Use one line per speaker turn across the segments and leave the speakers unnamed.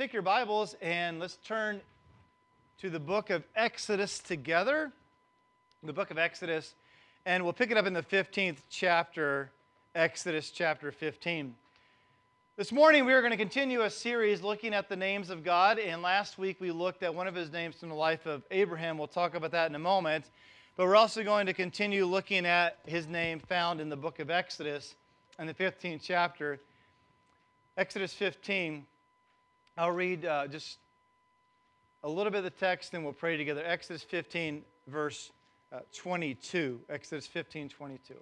take your Bibles and let's turn to the book of Exodus together. The book of Exodus, and we'll pick it up in the 15th chapter, Exodus chapter 15. This morning we are going to continue a series looking at the names of God, and last week we looked at one of his names from the life of Abraham. We'll talk about that in a moment, but we're also going to continue looking at his name found in the book of Exodus in the 15th chapter. Exodus 15, I'll read just a little bit of the text and we'll pray together. Exodus 15, verse 22. Exodus 15, 22.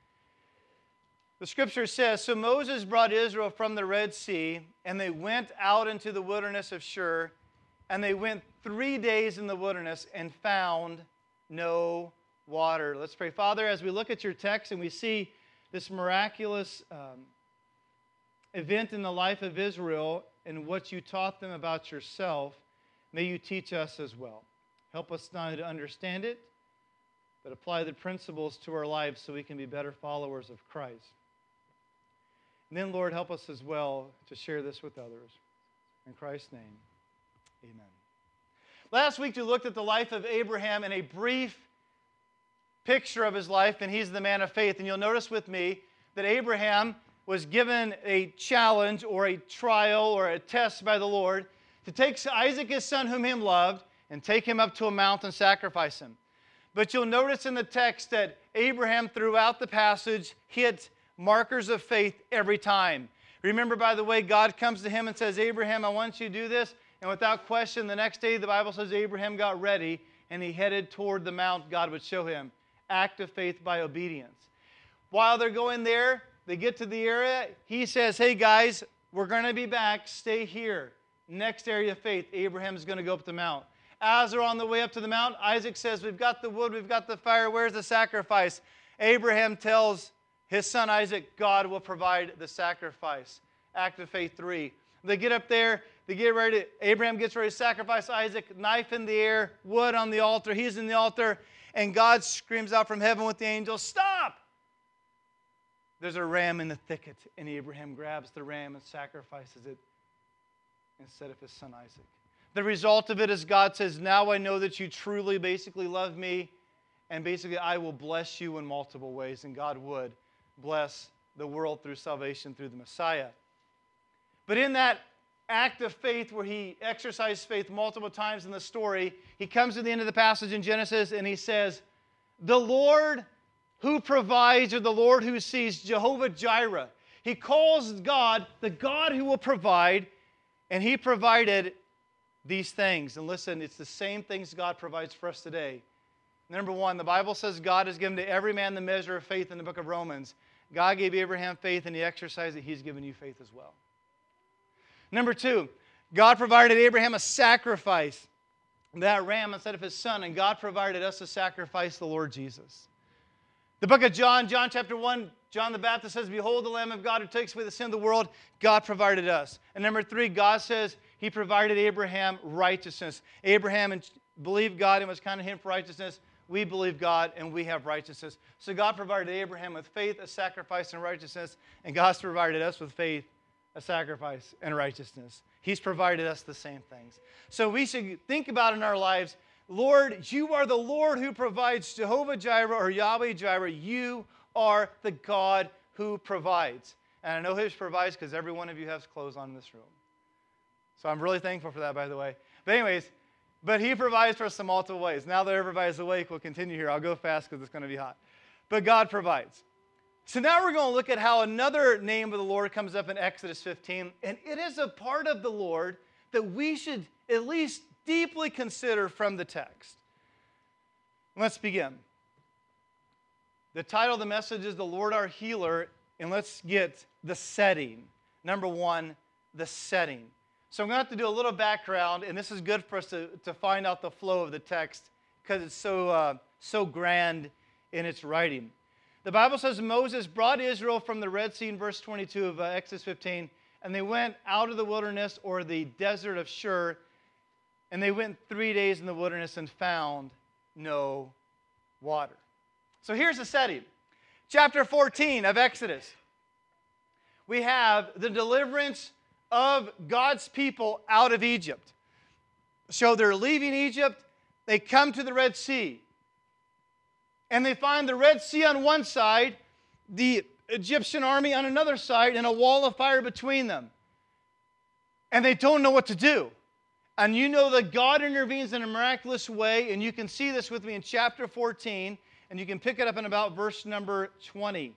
The scripture says, "So Moses brought Israel from the Red Sea, and they went out into the wilderness of Shur, and they went 3 days in the wilderness and found no water." Let's pray. Father, as we look at your text and we see this miraculous event in the life of Israel and what you taught them about yourself, may you teach us as well. Help us not only to understand it, but apply the principles to our lives so we can be better followers of Christ. And then, Lord, help us as well to share this with others. In Christ's name, amen. Last week we looked at the life of Abraham in a brief picture of his life, and he's the man of faith. And you'll notice with me that Abraham was given a challenge or a trial or a test by the Lord to take Isaac, his son, whom he loved, and take him up to a mountain and sacrifice him. But you'll notice in the text that Abraham, throughout the passage, hit markers of faith every time. Remember, by the way, God comes to him and says, "Abraham, I want you to do this." And without question, the next day, the Bible says Abraham got ready and he headed toward the mount God would show him. Act of faith by obedience. While they're going there, they get to the area. He says, "Hey guys, we're going to be back. Stay here." Next area of faith, Abraham's going to go up the mount. As they're on the way up to the mount, Isaac says, "We've got the wood, we've got the fire. Where's the sacrifice?" Abraham tells his son Isaac, "God will provide the sacrifice." Act of faith 3. They get up there. They get ready. Abraham gets ready to sacrifice Isaac. Knife in the air, wood on the altar. He's in the altar. And God screams out from heaven with the angel, "Stop!" There's a ram in the thicket, and Abraham grabs the ram and sacrifices it instead of his son Isaac. The result of it is God says, "Now I know that you truly basically love me, and basically I will bless you in multiple ways." And God would bless the world through salvation through the Messiah. But in that act of faith where he exercised faith multiple times in the story, he comes to the end of the passage in Genesis and he says, "The Lord who provides," or the Lord who sees, Jehovah Jireh. He calls God the God who will provide, and he provided these things. And listen, it's the same things God provides for us today. Number one, the Bible says God has given to every man the measure of faith in the book of Romans. God gave Abraham faith and he exercised it. He's given you faith as well. Number two, God provided Abraham a sacrifice, that ram instead of his son, and God provided us a sacrifice, the Lord Jesus. The book of John chapter 1, John the Baptist says, "Behold the Lamb of God who takes away the sin of the world." God provided us. And number three, God says he provided Abraham righteousness. Abraham believed God and was counted him for righteousness. We believe God and we have righteousness. So God provided Abraham with faith, a sacrifice, and righteousness. And God's provided us with faith, a sacrifice, and righteousness. He's provided us the same things. So we should think about in our lives, Lord, you are the Lord who provides, Jehovah Jireh or Yahweh Jireh. You are the God who provides. And I know he provides because every one of you has clothes on in this room. So I'm really thankful for that, by the way. But anyways, but he provides for us in multiple ways. Now that everybody's awake, we'll continue here. I'll go fast because it's going to be hot. But God provides. So now we're going to look at how another name of the Lord comes up in Exodus 15. And it is a part of the Lord that we should at least deeply consider from the text. Let's begin. The title of the message is "The Lord Our Healer," and let's get the setting. Number one, the setting. So I'm going to have to do a little background, and this is good for us to find out the flow of the text because it's so grand in its writing. The Bible says Moses brought Israel from the Red Sea in verse 22 of Exodus 15, and they went out of the wilderness or the desert of Shur, and they went 3 days in the wilderness and found no water. So here's the setting. Chapter 14 of Exodus. We have the deliverance of God's people out of Egypt. So they're leaving Egypt. They come to the Red Sea. And they find the Red Sea on one side, the Egyptian army on another side, and a wall of fire between them. And they don't know what to do. And you know that God intervenes in a miraculous way, and you can see this with me in chapter 14, and you can pick it up in about verse number 20.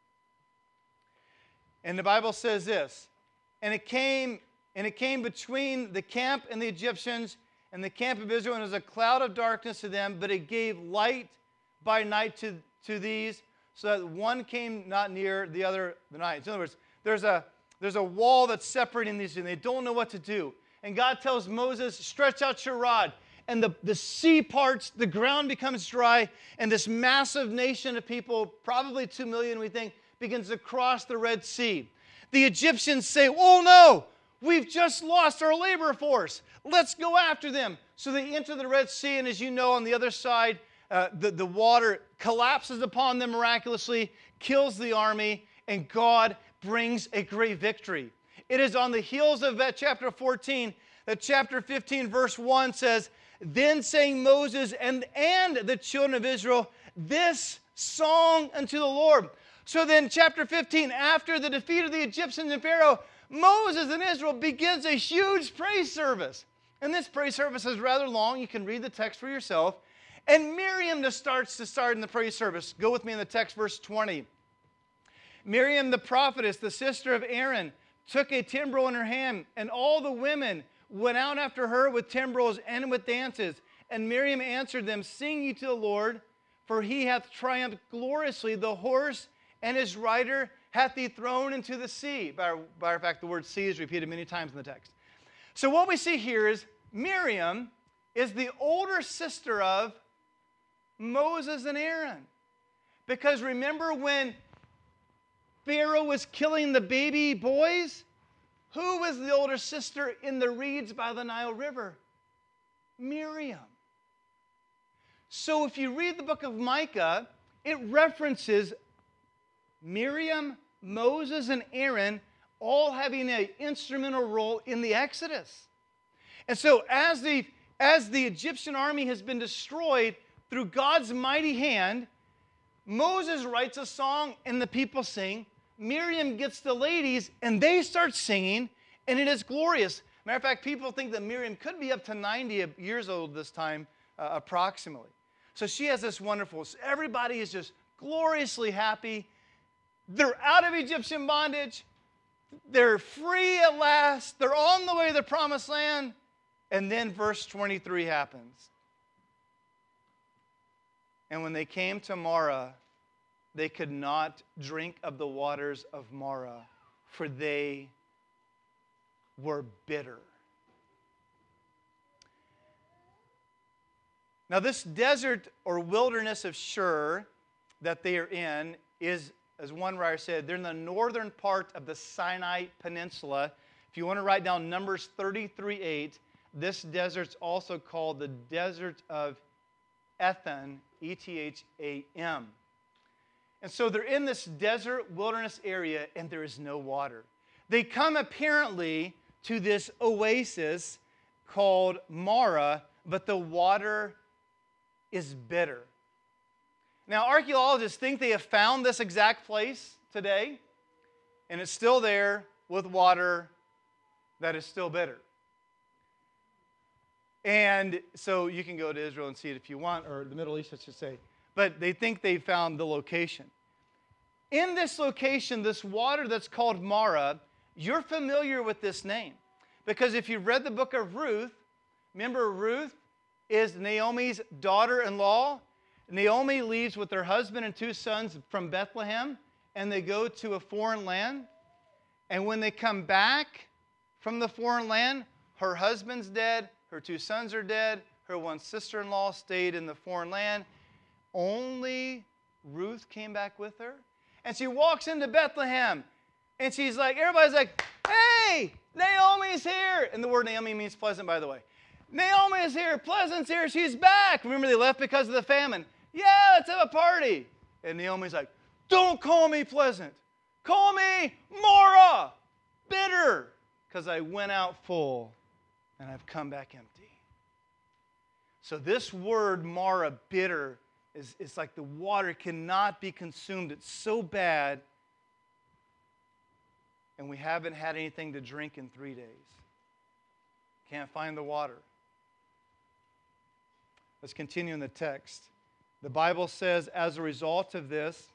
And the Bible says this, and it came between the camp and the Egyptians and the camp of Israel, and it was a cloud of darkness to them, but it gave light by night to these, so that one came not near the other the night. In other words, there's a wall that's separating these two, and they don't know what to do. And God tells Moses, stretch out your rod. And the sea parts, the ground becomes dry, and this massive nation of people, probably 2 million we think, begins to cross the Red Sea. The Egyptians say, oh no, we've just lost our labor force. Let's go after them. So they enter the Red Sea, and as you know, on the other side, the water collapses upon them miraculously, kills the army, and God brings a great victory. It is on the heels of that chapter 14 that chapter 15 verse 1 says, then sang Moses and the children of Israel this song unto the Lord. So then chapter 15, after the defeat of the Egyptians and Pharaoh, Moses and Israel begins a huge praise service. And this praise service is rather long. You can read the text for yourself. And Miriam starts in the praise service. Go with me in the text, verse 20. Miriam the prophetess, the sister of Aaron, took a timbrel in her hand, and all the women went out after her with timbrels and with dances. And Miriam answered them, sing ye to the Lord, for he hath triumphed gloriously. The horse and his rider hath he thrown into the sea. By fact, the word sea is repeated many times in the text. So what we see here is Miriam is the older sister of Moses and Aaron. Because remember when Pharaoh was killing the baby boys? Who was the older sister in the reeds by the Nile River? Miriam. So if you read the book of Micah, it references Miriam, Moses, and Aaron all having an instrumental role in the Exodus. And so as the Egyptian army has been destroyed through God's mighty hand, Moses writes a song and the people sing. Miriam gets the ladies and they start singing, and it is glorious. Matter of fact, people think that Miriam could be up to 90 years old this time, approximately. So she has this wonderful, everybody is just gloriously happy. They're out of Egyptian bondage. They're free at last. They're on the way to the promised land. And then verse 23 happens. And when they came to Marah, they could not drink of the waters of Marah, for they were bitter. Now, this desert or wilderness of Shur that they are in is, as one writer said, they're in the northern part of the Sinai Peninsula. If you want to write down Numbers 33:8, this desert's also called the Desert of Etham, Etham. And so they're in this desert wilderness area, and there is no water. They come apparently to this oasis called Marah, but the water is bitter. Now, archaeologists think they have found this exact place today, and it's still there with water that is still bitter. And so you can go to Israel and see it if you want, or the Middle East, I should say. But they think they found the location. In this location, this water that's called Marah, you're familiar with this name. Because if you've read the book of Ruth, remember Ruth is Naomi's daughter-in-law. Naomi leaves with her husband and 2 sons from Bethlehem, and they go to a foreign land. And when they come back from the foreign land, her husband's dead, her 2 sons are dead, her 1 sister-in-law stayed in the foreign land. Only Ruth came back with her. And she walks into Bethlehem, and she's like, everybody's like, hey, Naomi's here. And the word Naomi means pleasant, by the way. Naomi is here, Pleasant's here, she's back. Remember, they left because of the famine. Yeah, let's have a party. And Naomi's like, don't call me Pleasant. Call me Marah, bitter, because I went out full and I've come back empty. So this word, Mara, bitter, is like the water cannot be consumed. It's so bad. And we haven't had anything to drink in 3 days. Can't find the water. Let's continue in the text. The Bible says, as a result of this,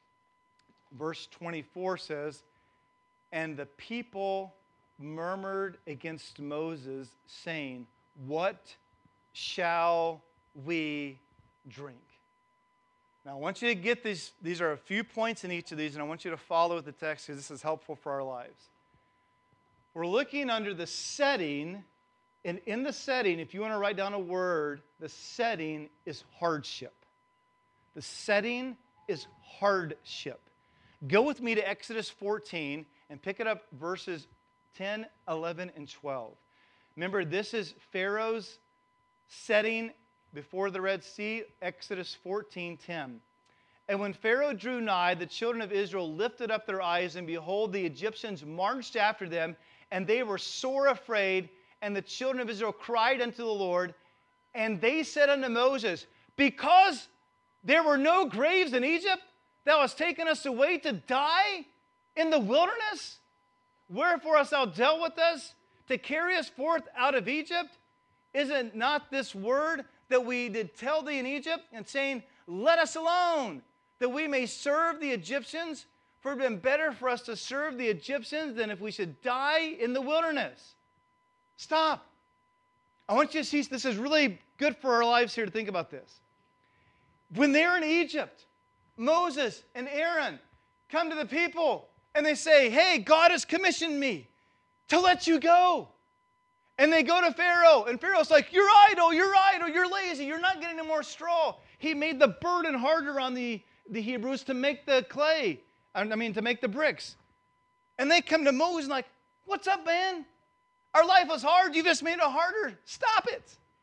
verse 24 says, and the people murmured against Moses, saying, what shall we drink? Now, I want you to get these. These are a few points in each of these, and I want you to follow the text because this is helpful for our lives. We're looking under the setting, and in the setting, if you want to write down a word, the setting is hardship. The setting is hardship. Go with me to Exodus 14 and pick it up verses 10, 11, and 12. Remember, this is Pharaoh's setting before the Red Sea, Exodus 14:10. And when Pharaoh drew nigh, the children of Israel lifted up their eyes, and behold, the Egyptians marched after them, and they were sore afraid. And the children of Israel cried unto the Lord, and they said unto Moses, because there were no graves in Egypt, thou hast taken us away to die in the wilderness? Wherefore hast thou dealt with us to carry us forth out of Egypt? Is it not this word that we did tell thee in Egypt, and saying, let us alone, that we may serve the Egyptians? For it had been better for us to serve the Egyptians than if we should die in the wilderness. Stop. I want you to see, this is really good for our lives here to think about this. When they're in Egypt, Moses and Aaron come to the people and they say, hey, God has commissioned me to let you go. And they go to Pharaoh, and Pharaoh's like, you're idle, you're lazy, you're not getting any more straw. He made the burden harder on the Hebrews to make the clay, to make the bricks. And they come to Moses and like, what's up, man? Our life was hard, you just made it harder. Stop it.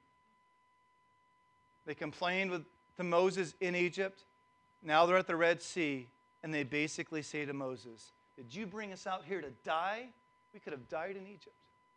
They complained to Moses in Egypt. Now they're at the Red Sea, and they basically say to Moses, did you bring us out here to die? We could have died in Egypt.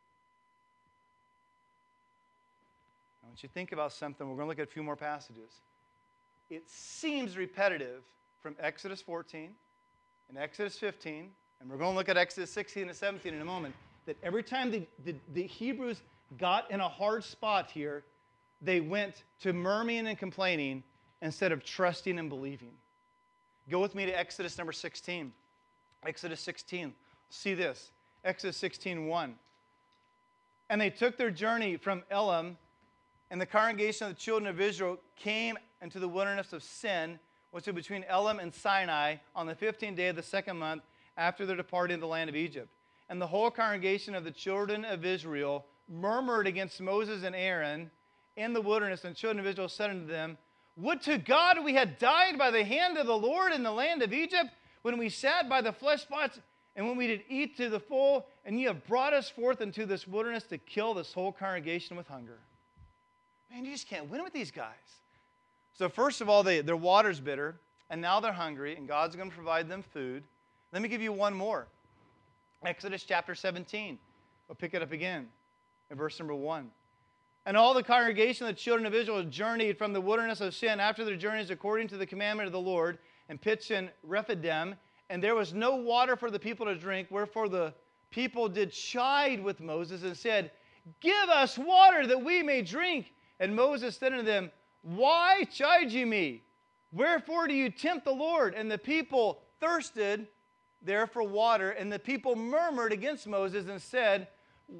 I want you to think about something. We're going to look at a few more passages. It seems repetitive from Exodus 14 and Exodus 15, and we're going to look at Exodus 16 and 17 in a moment, that every time the Hebrews got in a hard spot here, they went to murmuring and complaining instead of trusting and believing. Go with me to Exodus number 16. Exodus 16. See this. Exodus 16:1. And they took their journey from Elim, and the congregation of the children of Israel came into the wilderness of Sin, which was between Elim and Sinai, on the 15th day of the second month after their departing in the land of Egypt. And the whole congregation of the children of Israel murmured against Moses and Aaron in the wilderness, and the children of Israel said unto them, would to God we had died by the hand of the Lord in the land of Egypt, when we sat by the flesh pots, and when we did eat to the full, and ye have brought us forth into this wilderness to kill this whole congregation with hunger. Man, you just can't win with these guys. So first of all, their water's bitter, and now they're hungry, and God's going to provide them food. Let me give you one more. Exodus chapter 17. We'll pick it up again in verse number 1. And all the congregation of the children of Israel journeyed from the wilderness of Sin after their journeys according to the commandment of the Lord, and pitched in Rephidim, and there was no water for the people to drink, wherefore the people did chide with Moses and said, give us water that we may drink. And Moses said unto them, why chide ye me? Wherefore do you tempt the Lord? And the people thirsted there for water, and the people murmured against Moses and said,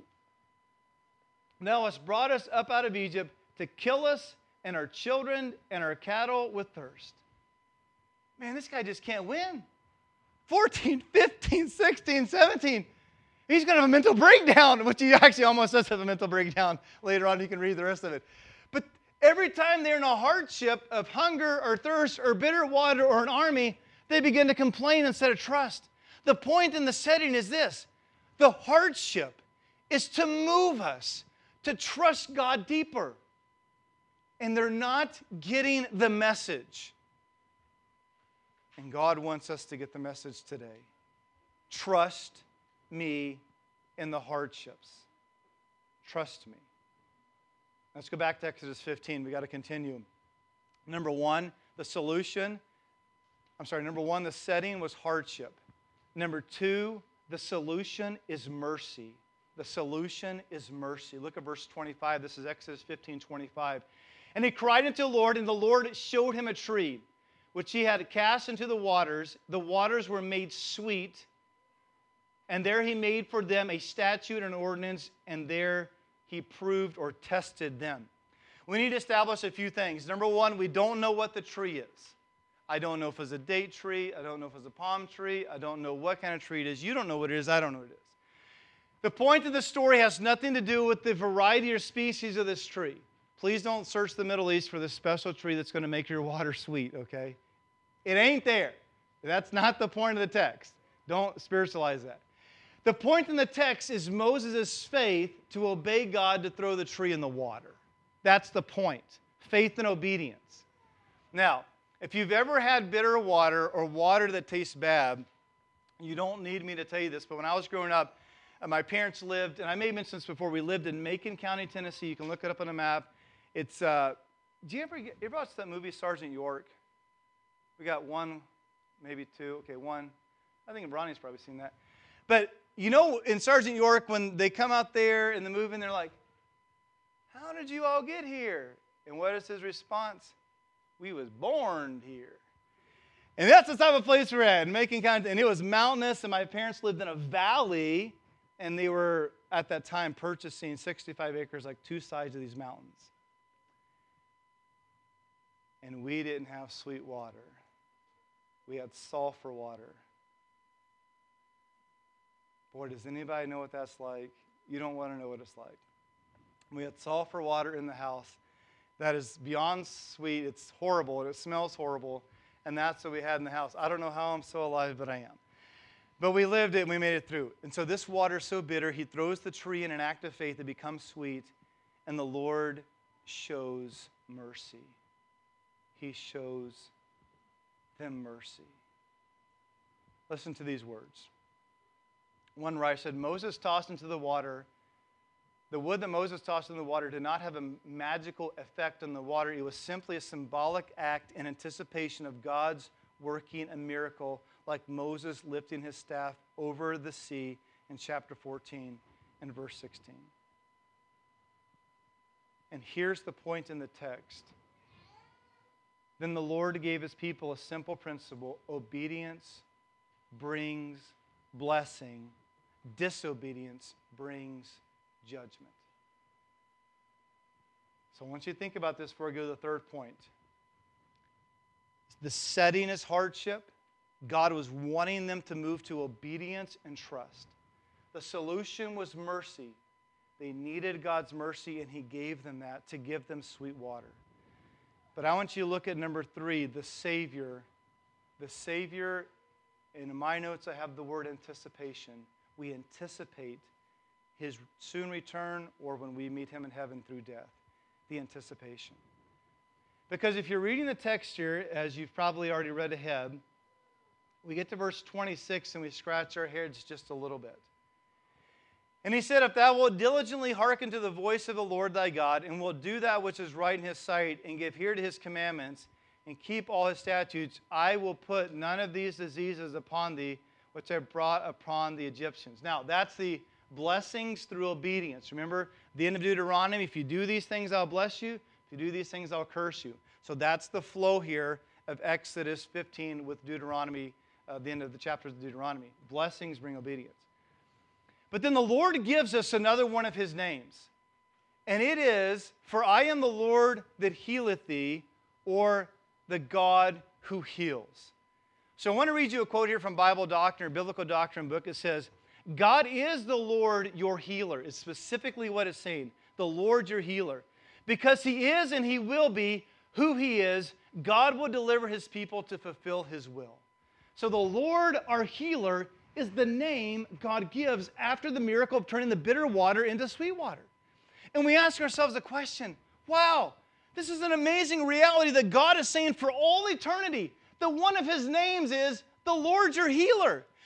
thou hast brought us up out of Egypt to kill us and our children and our cattle with thirst. Man, this guy just can't win. 14, 15, 16, 17. He's going to have a mental breakdown, which he actually almost does have a mental breakdown. Later on, you can read the rest of it. But every time they're in a hardship of hunger or thirst or bitter water or an army, they begin to complain instead of trust. The point in the setting is this. The hardship is to move us to trust God deeper. And they're not getting the message. And God wants us to get the message today. Trust me in the hardships. Trust me. Let's go back to Exodus 15. We got to continue. Number one, the setting was hardship. Number two, the solution is mercy. The solution is mercy. Look at verse 25. This is Exodus 15:25. And he cried unto the Lord, and the Lord showed him a tree, which he had cast into the waters. The waters were made sweet, and there he made for them a statute and ordinance, and there he proved or tested them. We need to establish a few things. Number one, we don't know what the tree is. I don't know if it's a date tree. I don't know if it's a palm tree. I don't know what kind of tree it is. You don't know what it is. I don't know what it is. The point of the story has nothing to do with the variety or species of this tree. Please don't search the Middle East for this special tree that's going to make your water sweet, okay? It ain't there. That's not the point of the text. Don't spiritualize that. The point in the text is Moses' faith to obey God to throw the tree in the water. That's the point. Faith and obedience. Now, if you've ever had bitter water or water that tastes bad, you don't need me to tell you this, but when I was growing up, my parents lived, and I may have mentioned this before, we lived in Macon County, Tennessee. You can look it up on a map. It's, do you ever watch that movie, Sergeant York? We got one, maybe two. Okay, one. I think Ronnie's probably seen that. But, you know, in Sergeant York, when they come out there in the movie, and they're like, how did you all get here? And what is his response? We was born here. And that's the type of place we're at, in Macon County. And it was mountainous, and my parents lived in a valley, and they were, at that time, purchasing 65 acres, like two sides of these mountains. And we didn't have sweet water. We had sulfur water. Boy, does anybody know what that's like? You don't want to know what it's like. We had sulfur water in the house that is beyond sweet. It's horrible, and it smells horrible, and that's what we had in the house. I don't know how I'm so alive, but I am. But we lived it, and we made it through. And so this water is so bitter, he throws the tree in an act of faith. It becomes sweet, and the Lord shows mercy. He shows them mercy. Listen to these words. One writer said, Moses tossed into the water. The wood that Moses tossed into the water did not have a magical effect on the water. It was simply a symbolic act in anticipation of God's working a miracle, like Moses lifting his staff over the sea in chapter 14 and verse 16. And here's the point in the text. Then the Lord gave his people a simple principle. Obedience brings blessing. Disobedience brings judgment. So I want you to think about this before I go to the third point. The setting is hardship. God was wanting them to move to obedience and trust. The solution was mercy. They needed God's mercy, and he gave them that to give them sweet water. But I want you to look at number 3, the Savior. The Savior, in my notes I have the word anticipation. We anticipate his soon return, or when we meet him in heaven through death. The anticipation. Because if you're reading the text here, as you've probably already read ahead, we get to verse 26 and we scratch our heads just a little bit. And he said, if thou wilt diligently hearken to the voice of the Lord thy God, and wilt do that which is right in his sight, and give ear to his commandments, and keep all his statutes, I will put none of these diseases upon thee, which I brought upon the Egyptians. Now, that's the blessings through obedience. Remember, the end of Deuteronomy, if you do these things, I'll bless you. If you do these things, I'll curse you. So that's the flow here of Exodus 15 with Deuteronomy, the end of the chapters of Deuteronomy. Blessings bring obedience. But then the Lord gives us another one of his names. And it is, for I am the Lord that healeth thee, or the God who heals. So I want to read you a quote here from Bible Doctrine, or Biblical Doctrine book. It says, God is the Lord your healer. It's specifically what it's saying. The Lord your healer. Because he is and he will be who he is, God will deliver his people to fulfill his will. So the Lord our healer is the name God gives after the miracle of turning the bitter water into sweet water. And we ask ourselves the question, wow, this is an amazing reality that God is saying for all eternity that one of his names is the Lord your healer.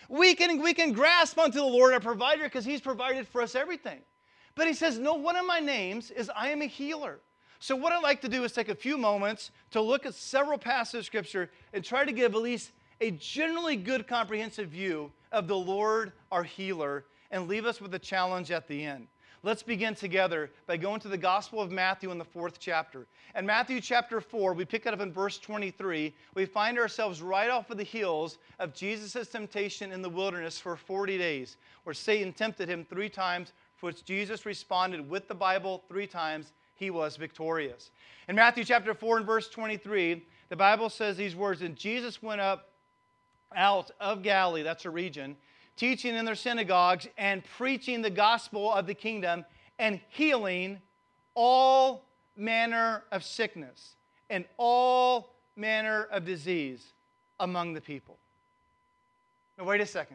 We can grasp onto the Lord, our provider, because he's provided for us everything. But he says, no, one of my names is I am a healer. So what I'd like to do is take a few moments to look at several passages of Scripture and try to give at least a generally good comprehensive view of the Lord, our healer, and leave us with a challenge at the end. Let's begin together by going to the Gospel of Matthew in the 4th chapter. In Matthew chapter 4, we pick it up in verse 23. We find ourselves right off of the heels of Jesus' temptation in the wilderness for 40 days, where Satan tempted him 3 times, for which Jesus responded with the Bible 3 times. He was victorious. In Matthew chapter 4 and verse 23, the Bible says these words, and Jesus went up out of Galilee, that's a region, teaching in their synagogues and preaching the gospel of the kingdom and healing all manner of sickness and all manner of disease among the people. Now, wait a second.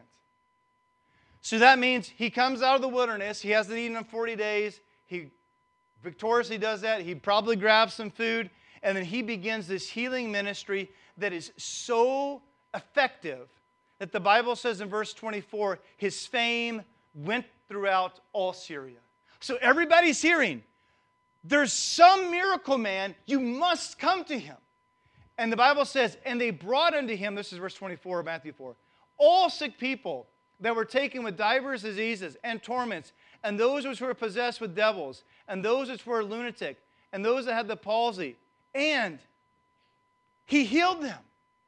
So that means he comes out of the wilderness. He hasn't eaten in 40 days. He victoriously does that. He probably grabs some food. And then he begins this healing ministry that is so effective that the Bible says in verse 24, his fame went throughout all Syria. So everybody's hearing, there's some miracle man, you must come to him. And the Bible says, and they brought unto him, this is verse 24 of Matthew 4, all sick people that were taken with divers diseases and torments, and those which were possessed with devils, and those which were lunatic, and those that had the palsy, and he healed them.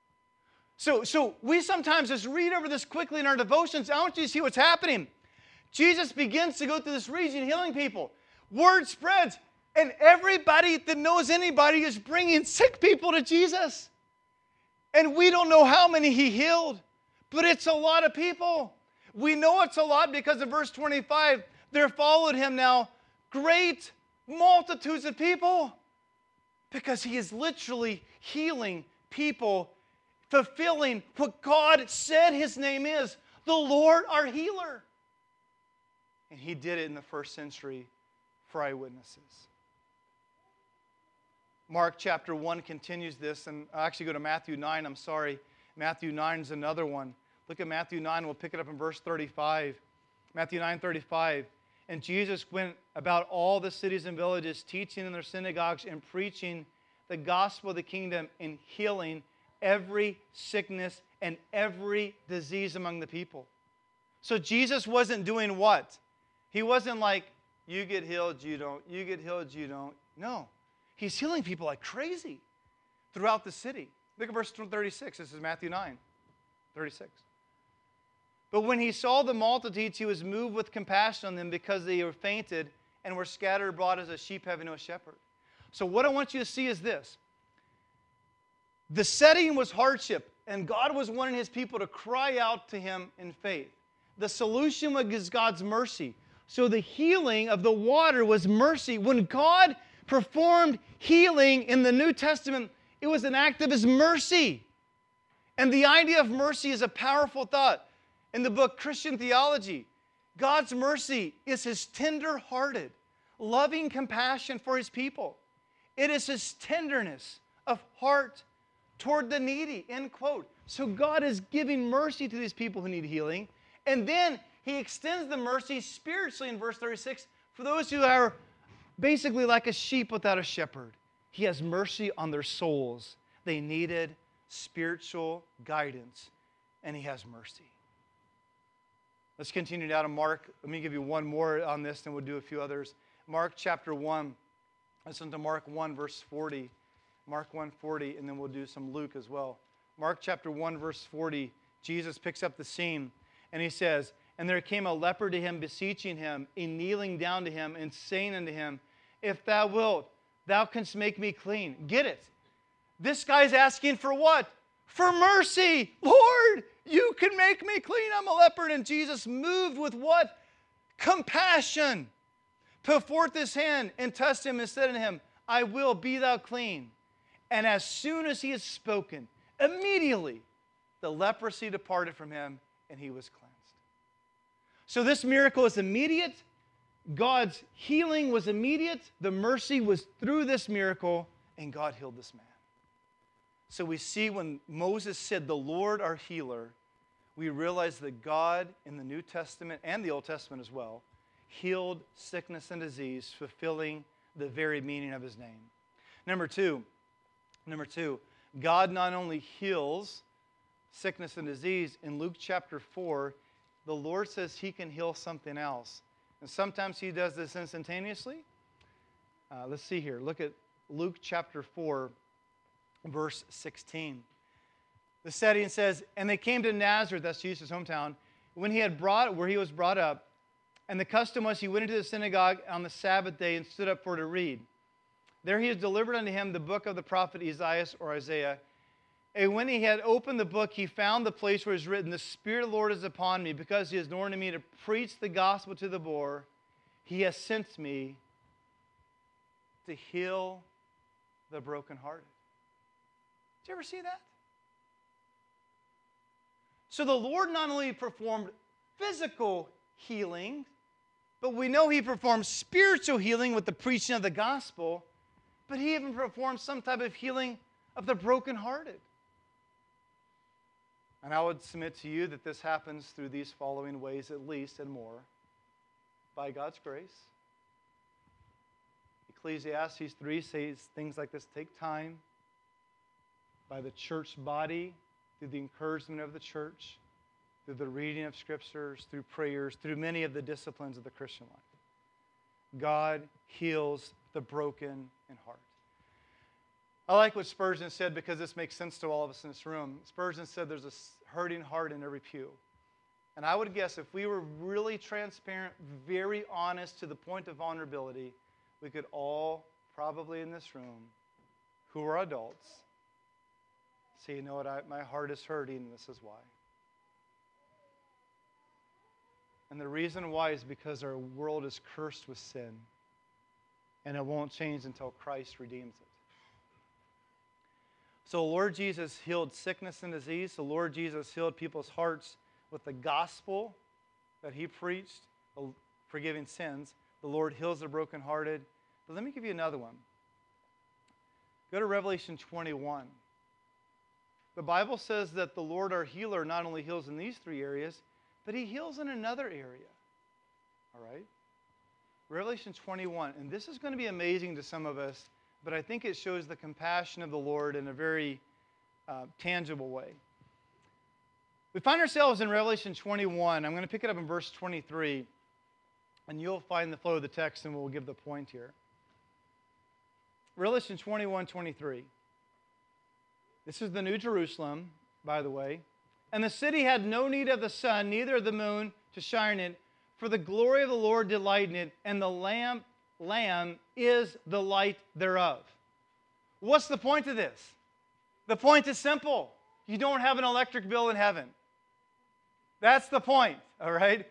So we sometimes just read over this quickly in our devotions. I want you to see what's happening. Jesus begins to go through this region healing people. Word spreads, and everybody that knows anybody is bringing sick people to Jesus. And we don't know how many he healed, but it's a lot of people. We know it's a lot because in verse 25, there followed him now great multitudes of people because he is literally healing people, fulfilling what God said his name is, the Lord our healer. And he did it in the first century for eyewitnesses. Mark chapter 1 continues this, and I'll actually go to Matthew 9, I'm sorry. Matthew 9 is another one. Look at Matthew 9, we'll pick it up in verse 35. Matthew 9:35. And Jesus went about all the cities and villages, teaching in their synagogues and preaching the gospel of the kingdom and healing every sickness and every disease among the people. So Jesus wasn't doing what? He wasn't like, you get healed, you don't. You get healed, you don't. No. He's healing people like crazy throughout the city. Look at verse 36. This is Matthew 9:36. But when he saw the multitudes, he was moved with compassion on them because they were fainted and were scattered abroad as a sheep having no shepherd. So what I want you to see is this. The setting was hardship, and God was wanting his people to cry out to him in faith. The solution was God's mercy. So the healing of the water was mercy. When God performed healing in the New Testament, it was an act of his mercy. And the idea of mercy is a powerful thought. In the book Christian Theology, God's mercy is his tender-hearted, loving compassion for his people. It is his tenderness of heart toward the needy, end quote. So God is giving mercy to these people who need healing. And then he extends the mercy spiritually in verse 36 for those who are basically like a sheep without a shepherd. He has mercy on their souls. They needed spiritual guidance, and he has mercy. Let's continue now to Mark. Let me give you one more on this, and we'll do a few others. Mark chapter 1. Listen to Mark 1, verse 40. Mark 1:40, and then we'll do some Luke as well. Mark chapter 1, verse 40, Jesus picks up the scene, and he says, and there came a leper to him, beseeching him, and kneeling down to him, and saying unto him, if thou wilt, thou canst make me clean. Get it? This guy's asking for what? For mercy. Lord, you can make me clean. I'm a leper. And Jesus, moved with what? Compassion, put forth his hand and touched him and said unto him, I will, be thou clean. And as soon as he had spoken, immediately the leprosy departed from him and he was cleansed. So this miracle is immediate. God's healing was immediate. The mercy was through this miracle, and God healed this man. So we see when Moses said, the Lord our healer, we realize that God in the New Testament and the Old Testament as well healed sickness and disease, fulfilling the very meaning of his name. Number two, God not only heals sickness and disease. In Luke chapter 4, the Lord says he can heal something else. And sometimes he does this instantaneously. Let's see here. Look at Luke chapter 4, verse 16. The setting says, "And they came to Nazareth," that's Jesus' hometown, where he was brought up. And the custom was he went into the synagogue on the Sabbath day and stood up for to read. There he has delivered unto him the book of the prophet Isaiah. And when he had opened the book, he found the place where it is written, "The Spirit of the Lord is upon me, because he has anointed me to preach the gospel to the poor. He has sent me to heal the brokenhearted." Did you ever see that? So the Lord not only performed physical healing, but we know he performed spiritual healing with the preaching of the gospel, but he even performed some type of healing of the brokenhearted. And I would submit to you that this happens through these following ways at least and more. By God's grace. Ecclesiastes 3 says things like this take time. By the church body, through the encouragement of the church, through the reading of scriptures, through prayers, through many of the disciplines of the Christian life. God heals the broken in heart. I like what Spurgeon said because this makes sense to all of us in this room. Spurgeon said there's a hurting heart in every pew. And I would guess if we were really transparent, very honest to the point of vulnerability, we could all probably in this room, who are adults, say, you know what, my heart is hurting and this is why. And the reason why is because our world is cursed with sin. And it won't change until Christ redeems it. So the Lord Jesus healed sickness and disease. The Lord Jesus healed people's hearts with the gospel that he preached, forgiving sins. The Lord heals the brokenhearted. But let me give you another one. Go to Revelation 21. The Bible says that the Lord our healer not only heals in these three areas, but he heals in another area. All right? Revelation 21. And this is going to be amazing to some of us, but I think it shows the compassion of the Lord in a very tangible way. We find ourselves in Revelation 21. I'm going to pick it up in verse 23, and you'll find the flow of the text, and we'll give the point here. Revelation 21:23. This is the New Jerusalem, by the way. "And the city had no need of the sun, neither of the moon to shine in it, for the glory of the Lord delighted in it, and the Lamb is the light thereof." What's the point of this? The point is simple. You don't have an electric bill in heaven. That's the point, all right?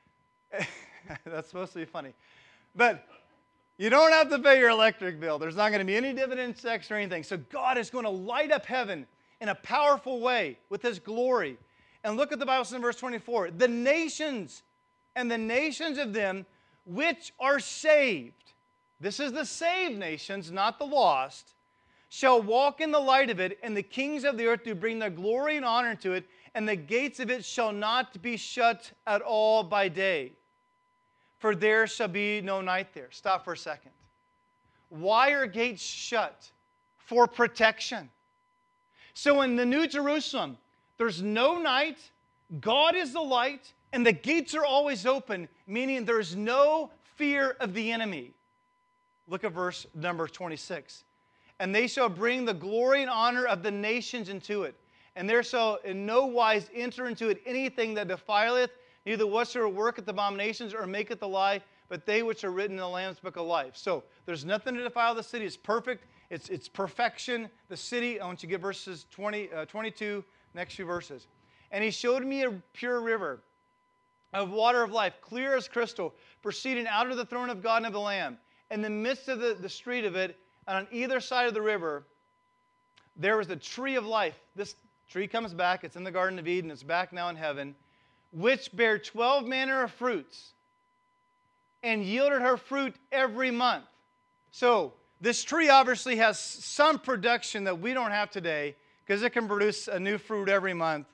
That's supposed to be funny. But you don't have to pay your electric bill. There's not going to be any dividend checks or anything. So God is going to light up heaven in a powerful way with his glory. And look at the Bible says in verse 24. "The nations and the nations of them which are saved," this is the saved nations, not the lost, "shall walk in the light of it, and the kings of the earth do bring their glory and honor to it, and the gates of it shall not be shut at all by day. For there shall be no night there." Stop for a second. Why are gates shut? For protection. So in the New Jerusalem, there's no night, God is the light, and the gates are always open, meaning there's no fear of the enemy. Look at verse number 26. "And they shall bring the glory and honor of the nations into it. And there shall in no wise enter into it anything that defileth, neither whatsoever worketh abominations or maketh a lie, but they which are written in the Lamb's book of life." So there's nothing to defile the city. It's perfect. It's perfection. The city, I want you to get verses 22, next few verses. "And he showed me a pure river of water of life, clear as crystal, proceeding out of the throne of God and of the Lamb. In the midst of the street of it, and on either side of the river, there was the tree of life." This tree comes back. It's in the Garden of Eden. It's back now in heaven. "Which bare 12 manner of fruits, and yielded her fruit every month." So this tree obviously has some production that we don't have today, because it can produce a new fruit every month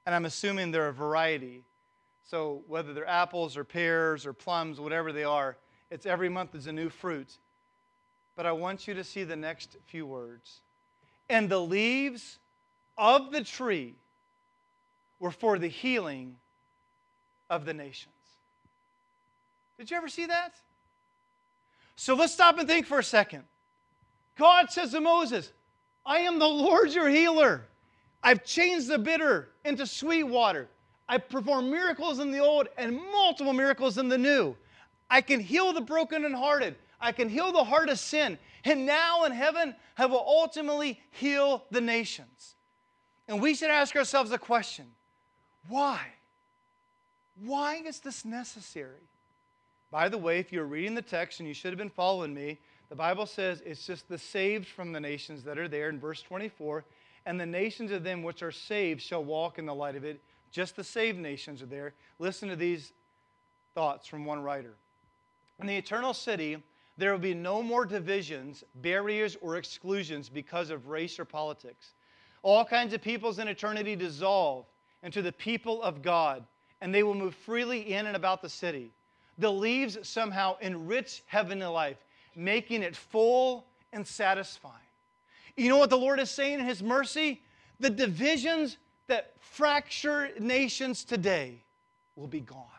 And I'm assuming they're a variety. So whether they're apples or pears or plums, whatever they are, it's every month is a new fruit. But I want you to see the next few words. And the leaves of the tree were for the healing of the nations. Did you ever see that? So let's stop and think for a second. God says to Moses, I am the Lord your healer. I've changed the bitter into sweet water. I perform miracles in the old and multiple miracles in the new. I can heal the broken and hearted. I can heal the heart of sin. And now in heaven, I will ultimately heal the nations. And we should ask ourselves a question. Why? Why is this necessary? By the way, if you're reading the text, and you should have been following me, the Bible says it's just the saved from the nations that are there in verse 24. And the nations of them which are saved shall walk in the light of it. Just the saved nations are there. Listen to these thoughts from one writer. In the eternal city, there will be no more divisions, barriers, or exclusions because of race or politics. All kinds of peoples in eternity dissolve into the people of God, and they will move freely in and about the city. The leaves somehow enrich heavenly life, making it full and satisfying. You know what the Lord is saying in His mercy? The divisions that fracture nations today will be gone.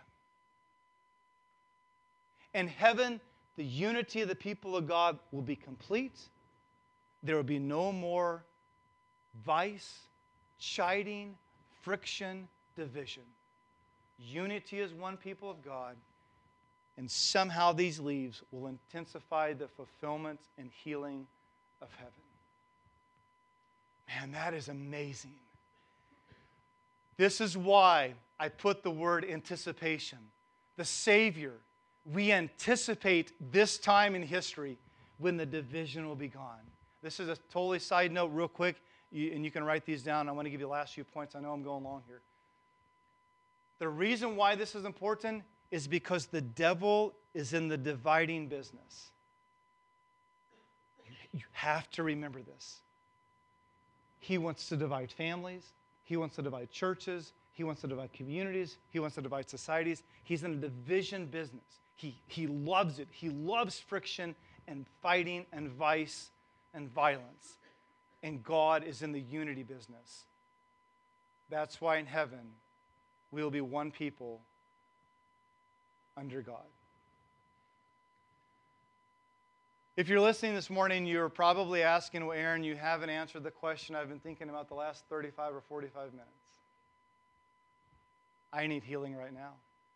In heaven, the unity of the people of God will be complete. There will be no more vice, chiding, friction, division. Unity as one people of God, and somehow these leaves will intensify the fulfillment and healing of heaven. Man, that is amazing. This is why I put the word anticipation. The Savior, we anticipate this time in history when the division will be gone. This is a totally side note real quick, and you can write these down. I want to give you the last few points. I know I'm going long here. The reason why this is important is because the devil is in the dividing business. You have to remember this. He wants to divide families. He wants to divide churches. He wants to divide communities. He wants to divide societies. He's in a division business. He loves it. He loves friction and fighting and vice and violence. And God is in the unity business. That's why in heaven we will be one people under God. If you're listening this morning, you're probably asking, well, Aaron, you haven't answered the question I've been thinking about the last 35 or 45 minutes. I need healing right now.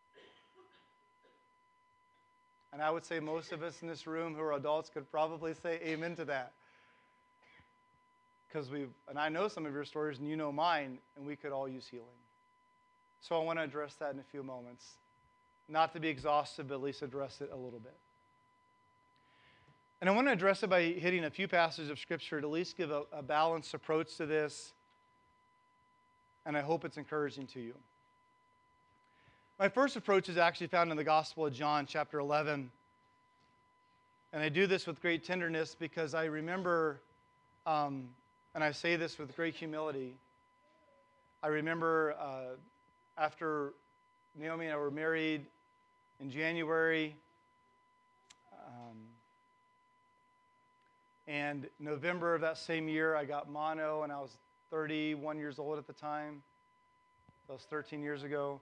And I would say most of us in this room who are adults could probably say amen to that. Because and I know some of your stories and you know mine, and we could all use healing. So I want to address that in a few moments. Not to be exhaustive, but at least address it a little bit. And I want to address it by hitting a few passages of Scripture to at least give a balanced approach to this. And I hope it's encouraging to you. My first approach is actually found in the Gospel of John, chapter 11. And I do this with great tenderness because I remember, and I say this with great humility, I remember after Naomi and I were married in January, and November of that same year, I got mono, and I was 31 years old at the time. That was 13 years ago.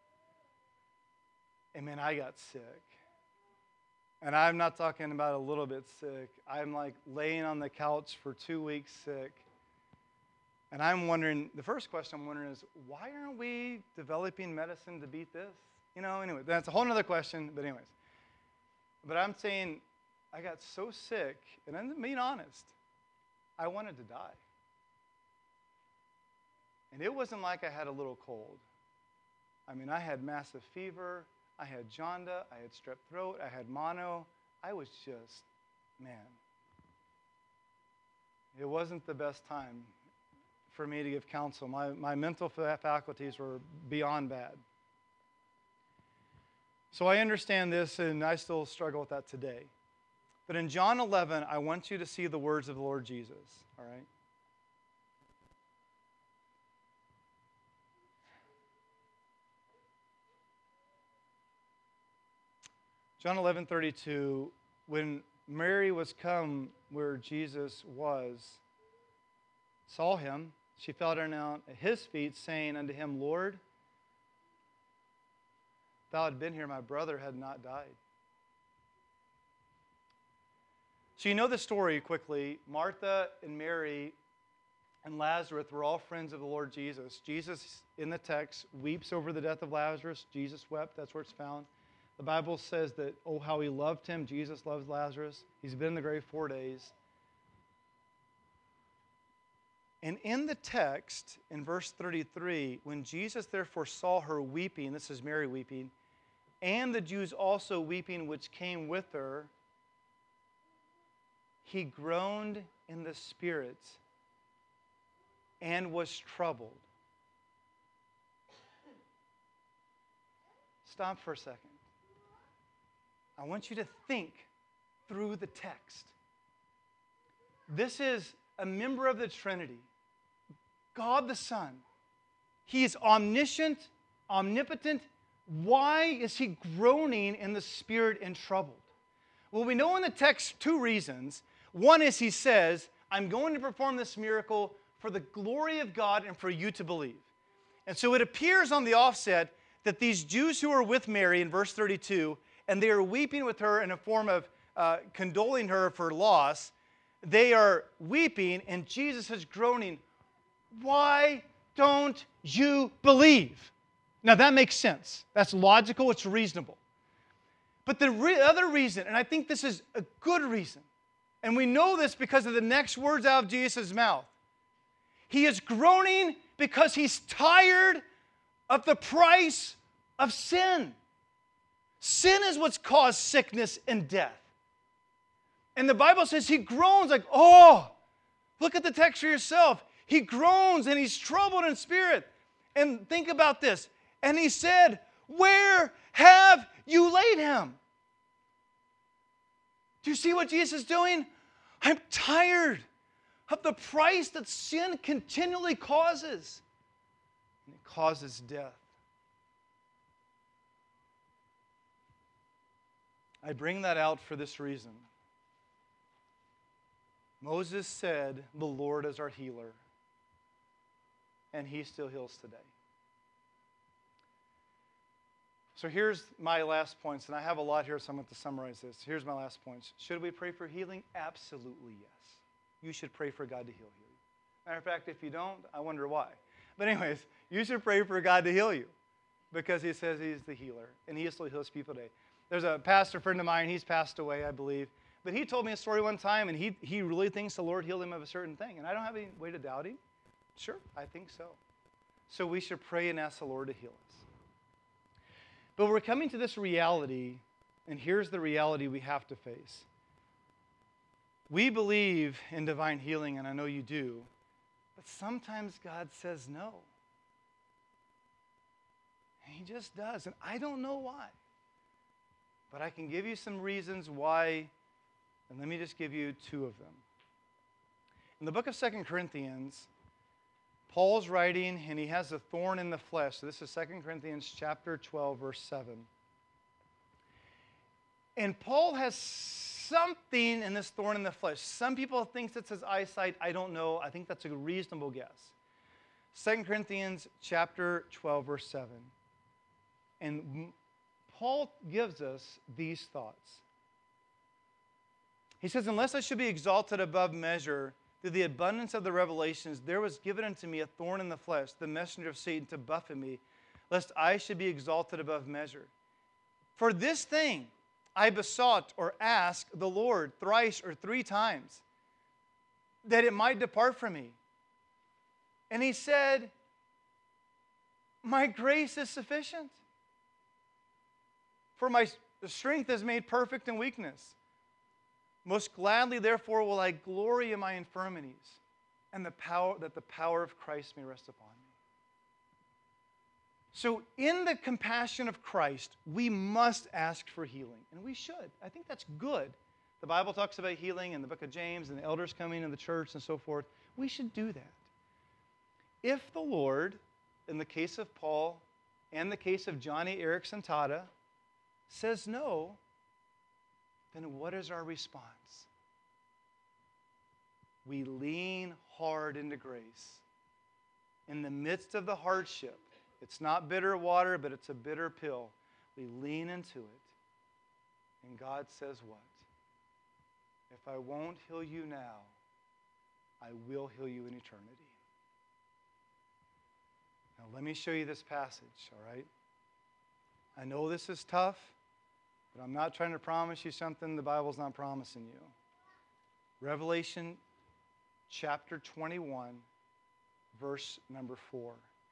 And man, I got sick. And I'm not talking about a little bit sick. I'm like laying on the couch for 2 weeks sick. And I'm wondering, the first question I'm wondering is, why aren't we developing medicine to beat this? You know, anyway, that's a whole other question, but anyways. But I'm saying, I got so sick, and I'm being honest, I wanted to die. And it wasn't like I had a little cold. I mean, I had massive fever, I had jaundice, I had strep throat, I had mono. I was just, man. It wasn't the best time for me to give counsel. My mental faculties were beyond bad. So I understand this, and I still struggle with that today. But in John 11, I want you to see the words of the Lord Jesus, all right? John 11:32, when Mary was come where Jesus was, saw him, she fell down at his feet, saying unto him, Lord, if thou had been here, my brother had not died. So you know the story quickly. Martha and Mary and Lazarus were all friends of the Lord Jesus. Jesus, in the text, weeps over the death of Lazarus. Jesus wept. That's where it's found. The Bible says that, oh, how he loved him. Jesus loves Lazarus. He's been in the grave 4 days. And in the text, in verse 33, when Jesus therefore saw her weeping, this is Mary weeping, and the Jews also weeping which came with her, he groaned in the spirit and was troubled. Stop for a second. I want you to think through the text. This is a member of the Trinity, God the Son. He is omniscient, omnipotent. Why is he groaning in the spirit and troubled? Well, we know in the text 2 reasons. One is he says, I'm going to perform this miracle for the glory of God and for you to believe. And so it appears on the offset that these Jews who are with Mary in verse 32, and they are weeping with her in a form of condoling her for loss, they are weeping and Jesus is groaning, why don't you believe? Now that makes sense. That's logical, it's reasonable. But the other reason, and I think this is a good reason, and we know this because of the next words out of Jesus' mouth. He is groaning because he's tired of the price of sin. Sin is what's caused sickness and death. And the Bible says he groans like, oh, look at the text for yourself. He groans and he's troubled in spirit. And think about this. And he said, where have you laid him? Do you see what Jesus is doing? I'm tired of the price that sin continually causes. And it causes death. I bring that out for this reason. Moses said, the Lord is our healer. And he still heals today. So here's my last points, and I have a lot here, so I'm going to summarize this. Here's my last points. Should we pray for healing? Absolutely yes. You should pray for God to heal you. Matter of fact, if you don't, I wonder why. But anyways, you should pray for God to heal you because he says he's the healer, and he still heals people today. There's a pastor friend of mine, he's passed away, I believe, but he told me a story one time, and he really thinks the Lord healed him of a certain thing, and I don't have any way to doubt him. Sure, I think so. So we should pray and ask the Lord to heal us. But we're coming to this reality, and here's the reality we have to face. We believe in divine healing, and I know you do, but sometimes God says no. And he just does, and I don't know why. But I can give you some reasons why, and let me just give you 2 of them. In the book of 2 Corinthians, Paul's writing, and he has a thorn in the flesh. So this is 2 Corinthians chapter 12, verse 7. And Paul has something in this thorn in the flesh. Some people think it's his eyesight. I don't know. I think that's a reasonable guess. 2 Corinthians chapter 12, verse 7. And Paul gives us these thoughts. He says, unless I should be exalted above measure, through the abundance of the revelations, there was given unto me a thorn in the flesh, the messenger of Satan to buffet me, lest I should be exalted above measure. For this thing I besought or asked the Lord thrice or 3 times, that it might depart from me. And he said, my grace is sufficient. For my strength is made perfect in weakness. Most gladly, therefore, will I glory in my infirmities, and that the power of Christ may rest upon me. So in the compassion of Christ, we must ask for healing, and we should. I think that's good. The Bible talks about healing in the book of James, and the elders coming in the church and so forth. We should do that. If the Lord, in the case of Paul and the case of Johnny Erickson Tada, says no, then what is our response? We lean hard into grace. In the midst of the hardship, it's not bitter water, but it's a bitter pill. We lean into it. And God says what? If I won't heal you now, I will heal you in eternity. Now let me show you this passage, all right? I know this is tough, but I'm not trying to promise you something the Bible's not promising you. Revelation chapter 21, verse number 4.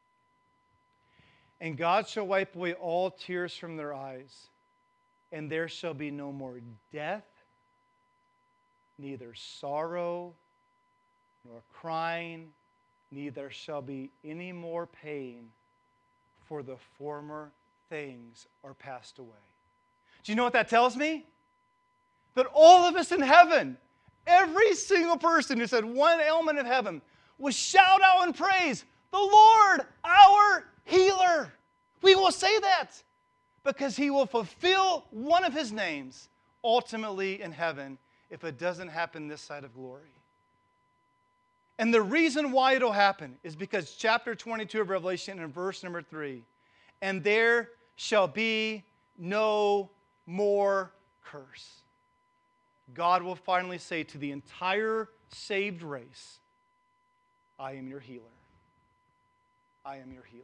And God shall wipe away all tears from their eyes, and there shall be no more death, neither sorrow, nor crying, neither shall be any more pain, for the former things are passed away. Do you know what that tells me? That all of us in heaven, every single person who said one element of heaven, will shout out and praise the Lord, our healer. We will say that because he will fulfill one of his names ultimately in heaven if it doesn't happen this side of glory. And the reason why it'll happen is because chapter 22 of Revelation and verse number 3, and there shall be no more curse. God will finally say to the entire saved race, I am your healer. I am your healer.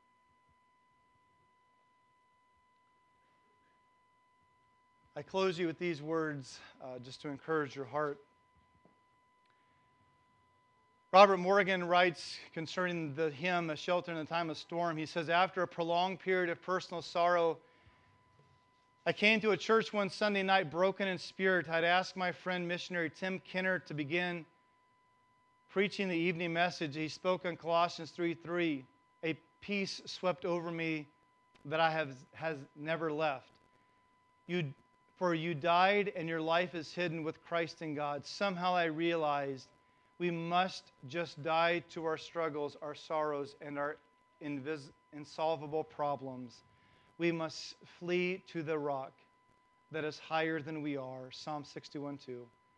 I close you with these words just to encourage your heart. Robert Morgan writes concerning the hymn, A Shelter in the Time of Storm. He says, after a prolonged period of personal sorrow, I came to a church one Sunday night broken in spirit. I'd asked my friend missionary Tim Kenner to begin preaching the evening message. He spoke on Colossians 3:3. A peace swept over me that has never left. For you died and your life is hidden with Christ in God. Somehow I realized we must just die to our struggles, our sorrows, and our insolvable problems. We must flee to the rock that is higher than we are. Psalm 61:2.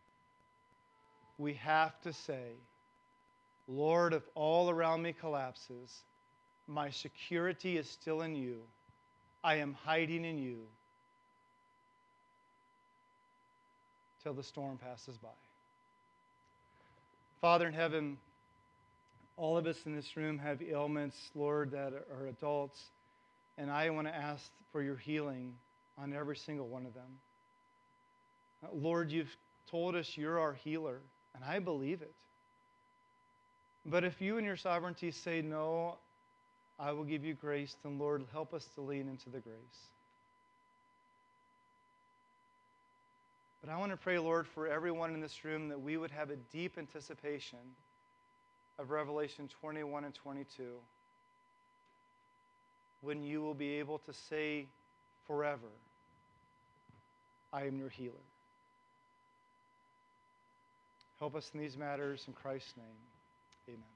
We have to say, Lord, if all around me collapses, my security is still in you. I am hiding in you till the storm passes by. Father in heaven, all of us in this room have ailments, Lord, that are adults, and I want to ask for your healing on every single one of them. Lord, you've told us you're our healer, and I believe it. But if you in your sovereignty say, no, I will give you grace, then Lord, help us to lean into the grace. But I want to pray, Lord, for everyone in this room that we would have a deep anticipation of Revelation 21 and 22, when you will be able to say forever, I am your healer. Help us in these matters in Christ's name. Amen.